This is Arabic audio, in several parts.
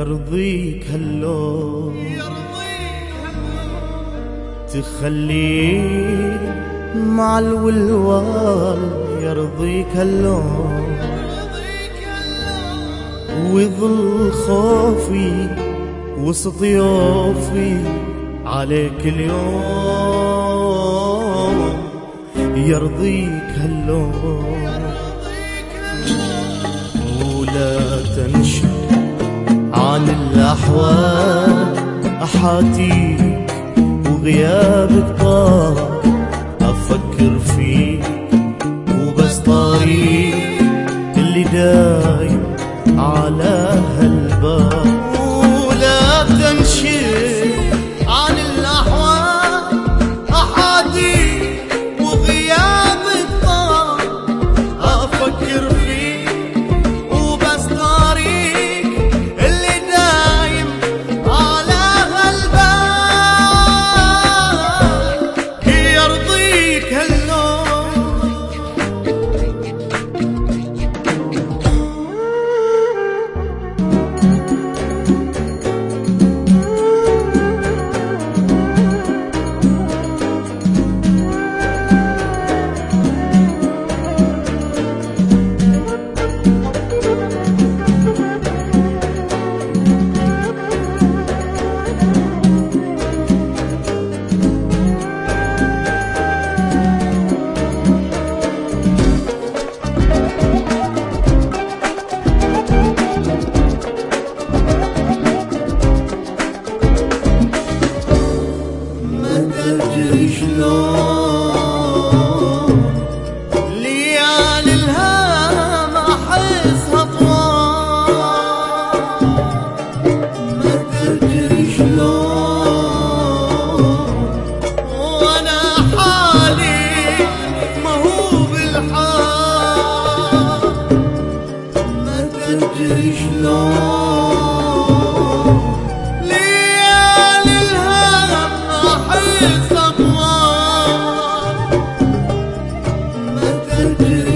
يرضيك هاللون تخليك مع الولوال، يرضيك هاللون ويظل خوفي وسط يوفي عليك اليوم، يرضيك هاللون. ولا تنشد عن الأحوال أحاتيك وغيابك طار، أفكر فيك وبس طريق اللي دايم على هالباب. ولا تنشد عن الأحوال أحاتيك وغيابك طار، أفكر فيك وبس طريق اللي دايم على هالباب، يرضيك هاللون. ليالي الهام أحسها طوال، ما تدري شلون وأنا حالي ما هو بالحال، ما تدري شلون ليالي الهام أحسها طوال، ما تدري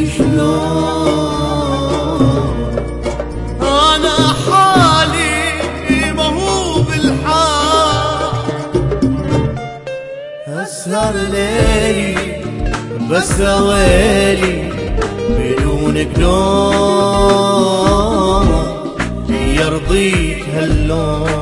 شلون أنا حالي ما هو بالحال. أسهر ليلي بس ويلي بدونك نوم، يرضيك هاللون.